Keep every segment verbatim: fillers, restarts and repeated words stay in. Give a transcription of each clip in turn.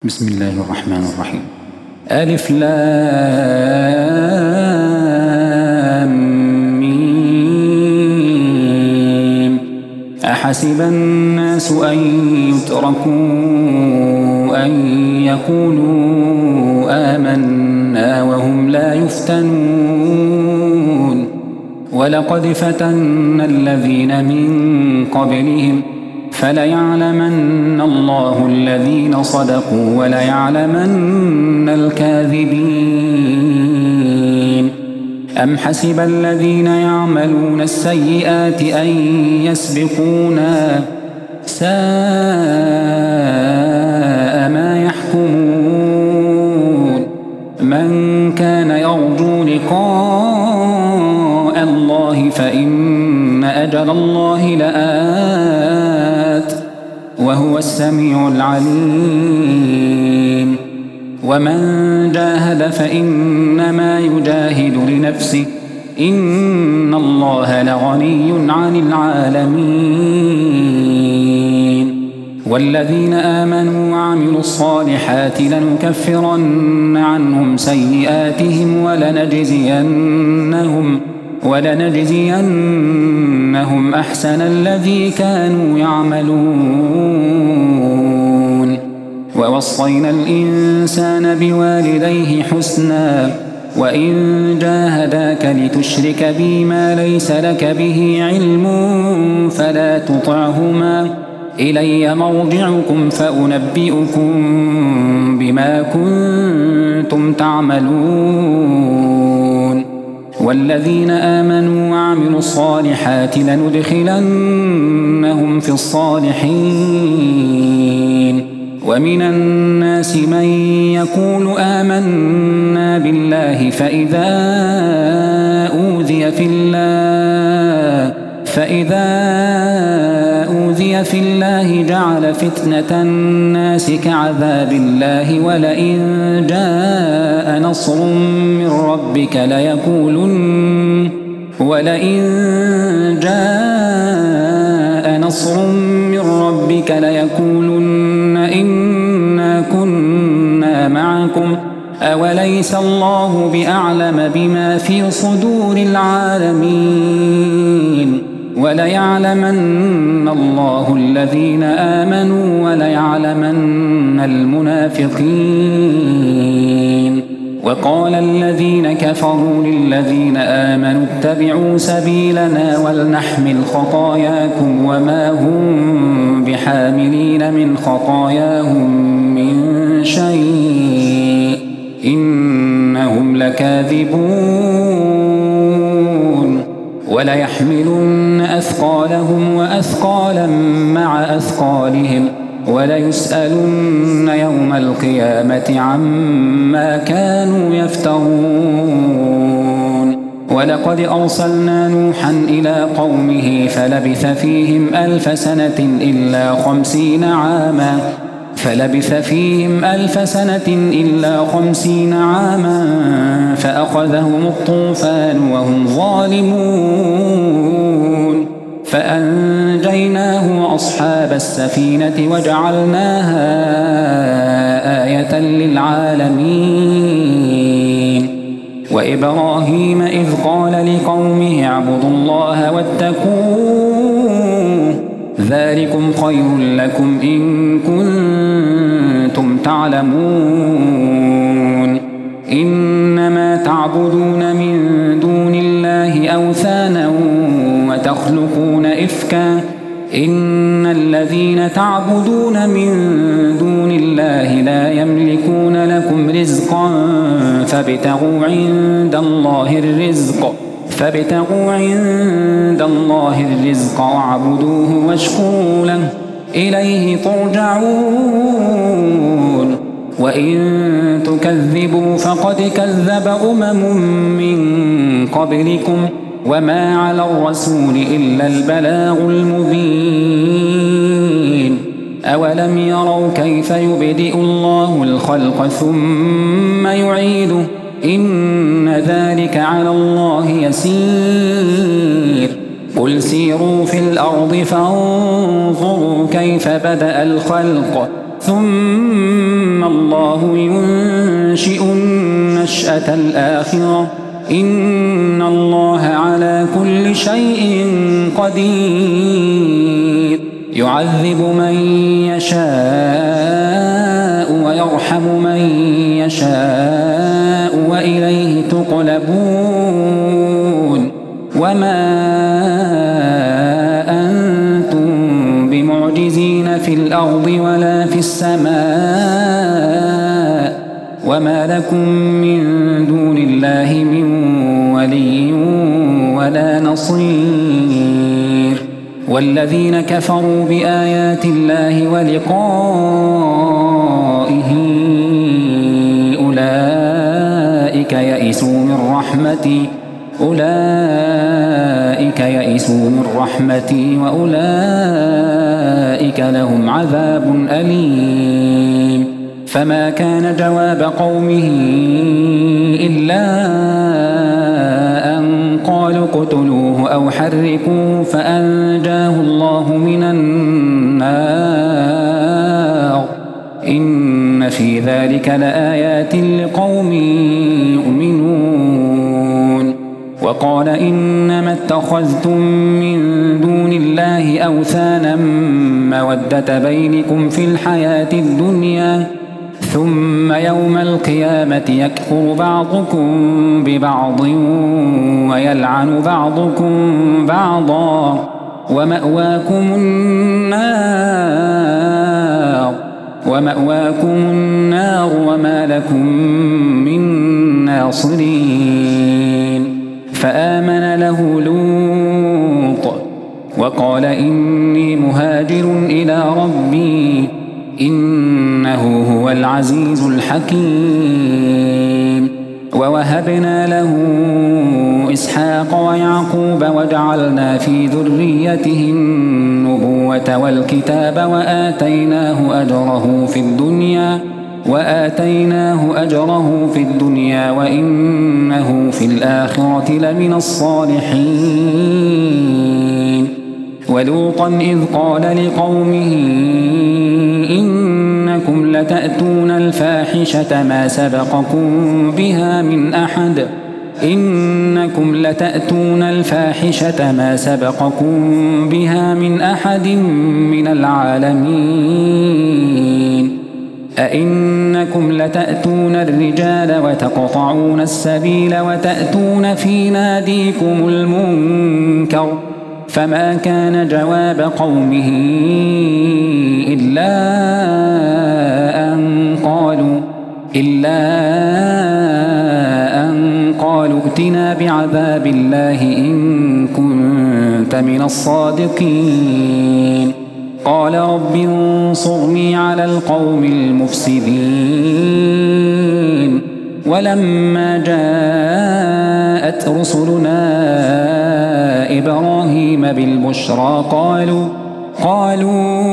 بسم الله الرحمن الرحيم. ألف لام ميم. أحسب الناس أن يتركوا أن يقولوا آمنا وهم لا يفتنون. ولقد فتنا الذين من قبلهم فليعلمن الله الذين صدقوا وليعلمن الكاذبين. أم حسب الذين يعملون السيئات أن يسبقونا ساء ما يحكمون. من كان يرجو لقاء الله فإن أجل الله لآت وهو السميع العليم. ومن جاهد فإنما يجاهد لنفسه إن الله لغني عن العالمين. والذين آمنوا وعملوا الصالحات لنكفرن عنهم سيئاتهم ولنجزينهم ولنجزينهم أحسن الذي كانوا يعملون. ووصينا الإنسان بوالديه حسنا وإن جاهداك لتشرك بي ما ليس لك به علم فلا تطعهما إلي مرجعكم فأنبئكم بما كنتم تعملون. والذين آمنوا وعملوا الصالحات لندخلنهم في الصالحين. ومن الناس من يقول آمنا بالله فإذا أوذي في الله فإذا أوذي في الله جعل فتنة الناس كعذاب الله ولئن جاء نصر من ربك ليقولن ولئن جاء نصر من ربك ليقولن إنا كنا معكم أوليس الله بأعلم بما في صدور العالمين. وليعلمن الله الذين آمنوا وليعلمن المنافقين. وقال الذين كفروا للذين آمنوا اتبعوا سبيلنا ولنحمل خطاياكم وما هم بحاملين من خطاياهم من شيء إنهم لكاذبون. وليحملن أثقالهم وأثقالا مع أثقالهم وليسألن يوم القيامة عما كانوا يفترون. ولقد أرسلنا نوحا إلى قومه فلبث فيهم ألف سنة إلا خمسين عاما فلبث فيهم ألف سنة إلا خمسين عاما فأخذهم الطوفان وهم ظالمون فأنجيناه وأصحاب السفينة وجعلناها آية للعالمين. وإبراهيم إذ قال لقومه اعبدوا الله واتقوه ذلكم خير لكم إن كنتم تعلمون. إنما تعبدون من دون الله أوثانا وتخلقون إفكا إن الذين تعبدون من دون الله لا يملكون لكم رزقا فابتغوا عند الله الرزق فابتغوا عند الله الرزق واعبدوه واشكروا له إليه ترجعون. وإن تكذبوا فقد كذب أمم من قبلكم وما على الرسول إلا البلاغ المبين. أولم يروا كيف يبدئ الله الخلق ثم يعيده إن ذلك على الله يسير. قل سيروا في الأرض فانظروا كيف بدأ الخلق ثم الله ينشئ النشأة الآخرة إن الله على كل شيء قدير يعذب من يشاء ويرحم من يشاء وإليه تقلبون وما أنتم بمعجزين في الأرض ولا في السماء وما لكم من دون الله من ولي ولا نصير والذين كفروا بآيات الله ولقائه أولئك يئسوا من رحمتي أولئك يئسوا من رحمتي وأولئك لهم عذاب أليم فما كان جواب قومه إلا أن قالوا اقتلوه أو حرقوه فأنجاه الله من النار إن في ذلك لآيات لقوم يؤمنون وقال إنما اتخذتم من دون الله أوثانا مودة بينكم في الحياة الدنيا ثم يوم القيامة يكفر بعضكم ببعض ويلعن بعضكم بعضا ومأواكم النار ومأواكم النار وما لكم من ناصرين فآمن له لوط وقال إني مهاجر إلى ربي إنه هو العزيز الحكيم ووهبنا له إسحاق ويعقوب وجعلنا في ذريته النبوة والكتاب وآتيناه أجره في الدنيا وآتيناه أجره في الدنيا وإنه في الآخرة لمن الصالحين ولوطا إذ قال لقومه إنكم لتأتون الفاحشة ما سبقكم بها من أحد إنكم لتأتون الفاحشة ما سبقكم بها من أحد من العالمين أئنكم لتأتون الرجال وتقطعون السبيل وتأتون في ناديكم المنكر فما كان جواب قومه إلا أن قالوا إلا أن قالوا ائتنا بعذاب الله إن كنت من الصادقين قال رب انصرني على القوم المفسدين ولما جاءت رسلنا إبراهيم بالبشرى قالوا قالوا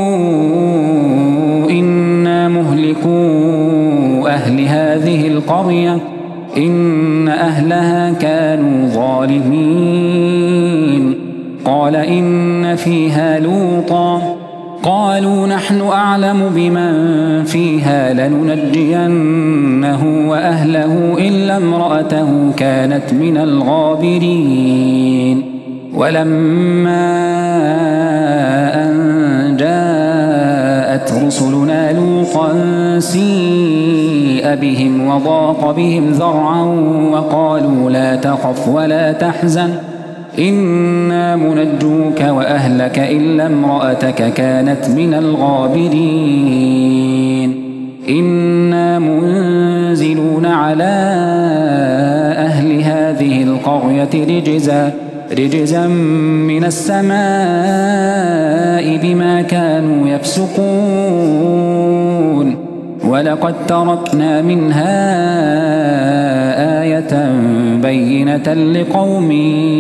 إنا مهلكو أهل هذه القرية إن أهلها كانوا ظالمين قال إن فيها لوطا قالوا نحن أعلم بمن فيها لننجينه وأهله إلا امرأته كانت من الغابرين ولما أن جاءت رسلنا لوطا سيء بهم وضاق بهم ذرعا وقالوا لا تخف ولا تحزن إنا منجوك وأهلك إلا امرأتك كانت من الغابرين إنا منزلون على أهل هذه القرية رجزا رجزا من السماء بما كانوا يفسقون ولقد تركنا منها آية بينة لقوم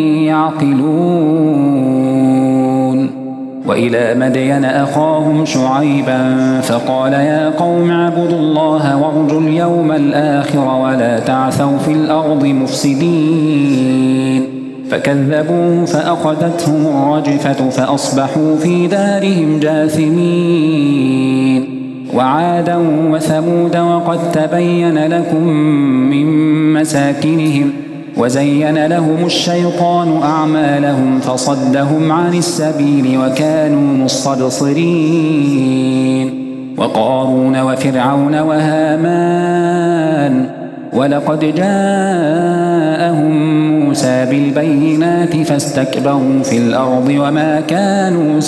يعقلون وإلى مدين أخاهم شعيبا فقال يا قوم اعبدوا الله وارجوا اليوم الآخر ولا تعثوا في الأرض مفسدين فكذبوه فأخذتهم الرجفة فأصبحوا في دارهم جاثمين وعادا وثمود وقد تبين لكم من مساكنهم وزين لهم الشيطان أعمالهم فصدهم عن السبيل وكانوا مستبصرين وقارون وفرعون وهامان ولقد جاءهم موسى بالبينات فاستكبروا في الأرض وما كانوا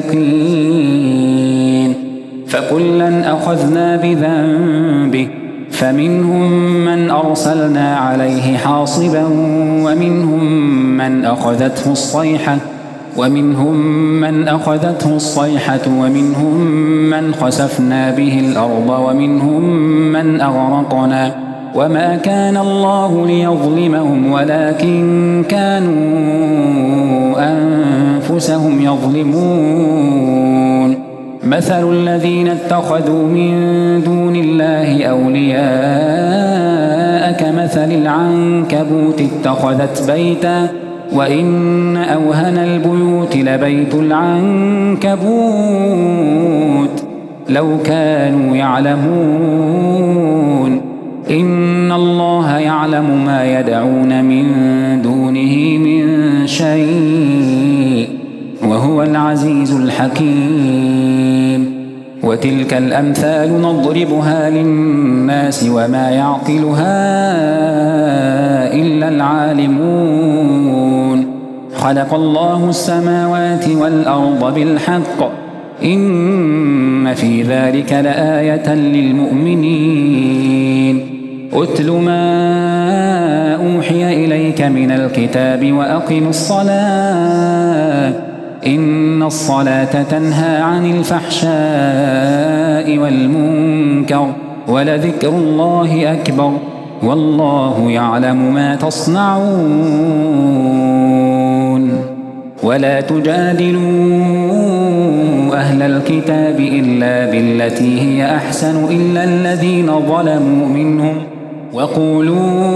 سابقين فكلا أخذنا بذنبه فمنهم من أرسلنا عليه حاصبا ومنهم من أخذته الصيحة ومنهم من أخذته الصيحة ومنهم من خسفنا به الأرض ومنهم من أغرقنا وما كان الله ليظلمهم ولكن كانوا أنفسهم يظلمون مثل الذين اتخذوا من دون الله أولياء كمثل العنكبوت اتخذت بيتا وإن أوهن البيوت لبيت العنكبوت لو كانوا يعلمون إن الله يعلم ما يدعون من دونه من شيء وهو العزيز الحكيم وتلك الأمثال نضربها للناس وما يعقلها إلا العالمون خلق الله السماوات والأرض بالحق إن في ذلك لآية للمؤمنين أتل ما أوحي إليك من الكتاب وأقم الصلاة إن الصلاة تنهى عن الفحشاء والمنكر ولذكر الله أكبر والله يعلم ما تصنعون ولا تجادلوا أهل الكتاب إلا بالتي هي أحسن إلا الذين ظلموا منهم وقولوا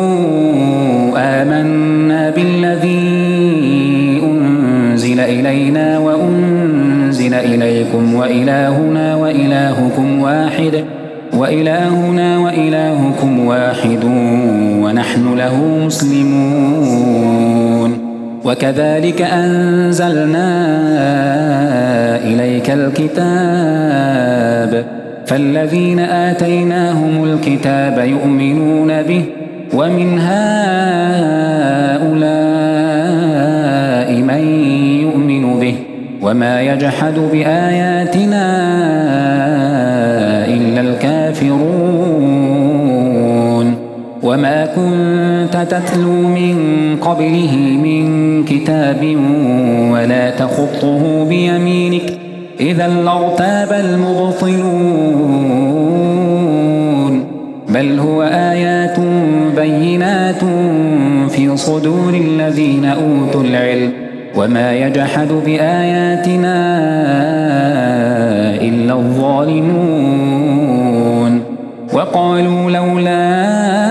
آمنا بالذي أنزل إلينا وأنزل إليكم وإلهنا وإلهكم واحد وإلهنا وإلهكم واحد ونحن له مسلمون وكذلك أنزلنا إليك الكتاب فالذين آتيناهم الكتاب يؤمنون به ومن هؤلاء من يؤمن به وما يجحد بآياتنا إلا الكافرون وما كنت تتلو من قبله من كتاب ولا تخطه بيمينك إذا لارتاب المبطلون بل هو آيات بينات في صدور الذين أوتوا العلم وما يجحد بآياتنا إلا الظالمون وقالوا لولا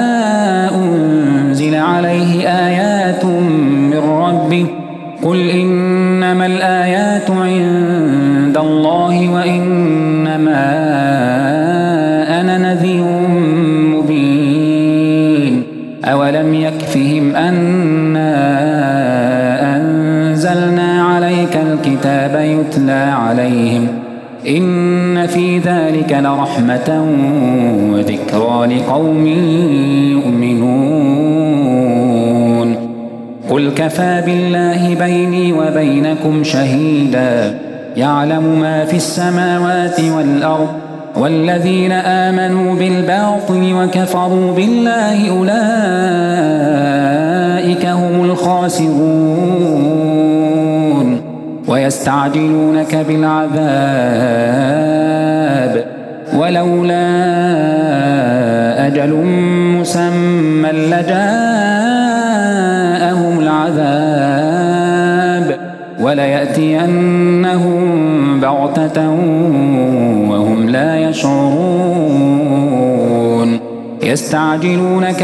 أنزل عليه آيات من ربه قل إنما الآيات عند الله وإنما أنا نذير مبين أولم يكفهم أنا أنزلنا عليك الكتاب يتلى عليهم إن في ذلك لرحمة وذكرى لقوم يؤمنون قل كفى بالله بيني وبينكم شهيدا يعلم ما في السماوات والأرض والذين آمنوا بالباطل وكفروا بالله أولئك هم الخاسرون ويستعجلونك بالعذاب ولولا أجل مسمى لجاءهم العذاب وليأتينهم بغتة وهم لا يشعرون يستعجلونك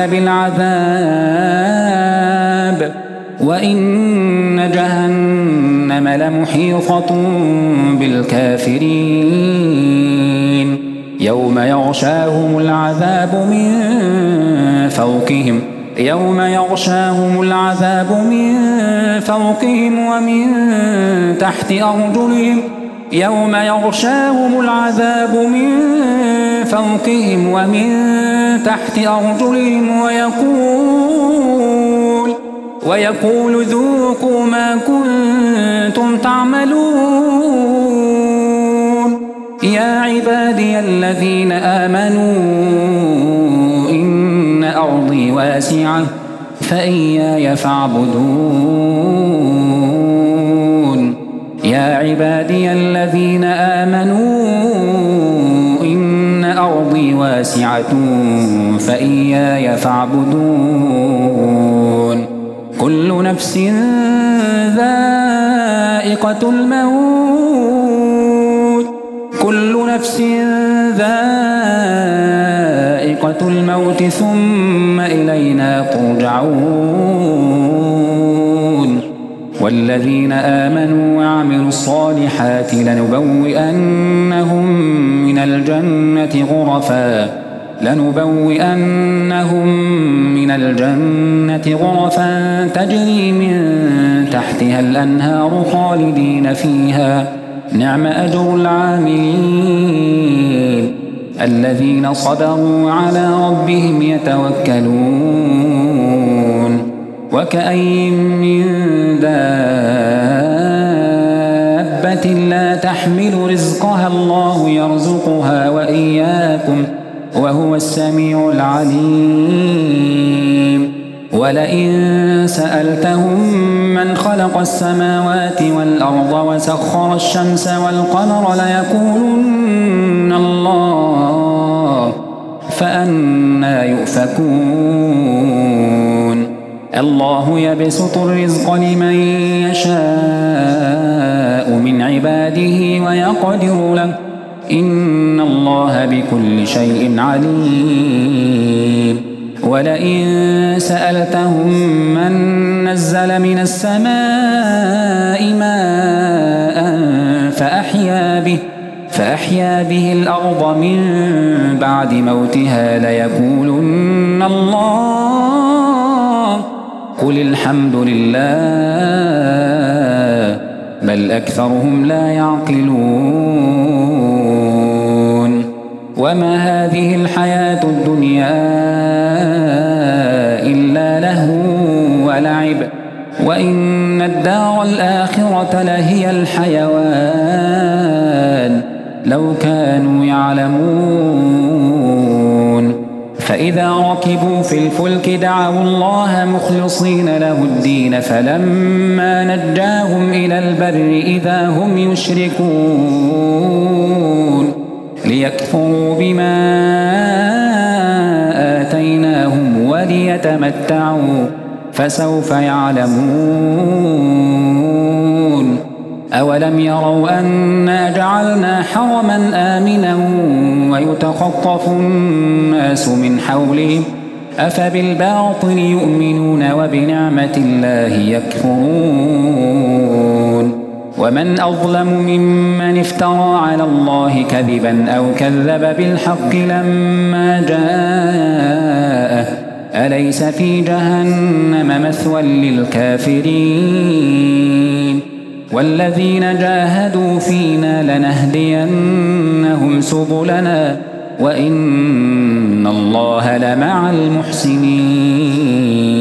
بالعذاب وإن جهنم لمحيطة بالكافرين يوم يغشاهم العذاب من فوقهم يوم يغشاهم العذاب من فوقهم ومن تحت أرجلهم يوم يغشاهم العذاب من فوقهم ومن تحت أرجلهم ويقول ويقول ذوقوا ما كنتم تعملون يا عبادي الذين آمنوا إن أرضي واسعة فإياي فاعبدون يا عبادي الذين آمنوا إن أرضي واسعة فإياي فاعبدون كل نفس ذائقة الموت كل نفس ذائقة الموت ثم إلينا ترجعون والذين آمنوا وعملوا الصالحات لنبوئنهم من الجنة غرفا لنبوئنهم من الجنة غرفا تجري من تحتها الأنهار خالدين فيها نعم أجر العاملين الذين صبروا على ربهم يتوكلون وكأين من دابة لا تحمل رزقها الله يرزقها وإياكم وهو السميع العليم ولئن سألتهم من خلق السماوات والأرض وسخر الشمس والقمر ليقولن الله فأنى يؤفكون الله يبسط الرزق لمن يشاء من عباده ويقدر له إن الله بكل شيء عليم ولئن سألتهم من نزل من السماء ماء فأحيا به فأحيا به الأرض من بعد موتها ليقولن الله قل الحمد لله بل أكثرهم لا يعقلون وما هذه الحياة الدنيا إلا لهو ولعب وإن الدار الآخرة لهي الحيوان لو كانوا يعلمون فإذا ركبوا في الفلك دعوا الله مخلصين له الدين فلما نجاهم إلى البر إذا هم يشركون ليكفروا بما آتيناهم وليتمتعوا فسوف يعلمون أولم يروا أنا جعلنا حرما آمنا ويتخطف الناس من حولهم أفبالباطل يؤمنون وبنعمة الله يكفرون ومن أظلم ممن افترى على الله كذبا أو كذب بالحق لما جاءه أليس في جهنم مثوى للكافرين والذين جاهدوا فينا لنهدينهم سبلنا وإن الله لمع المحسنين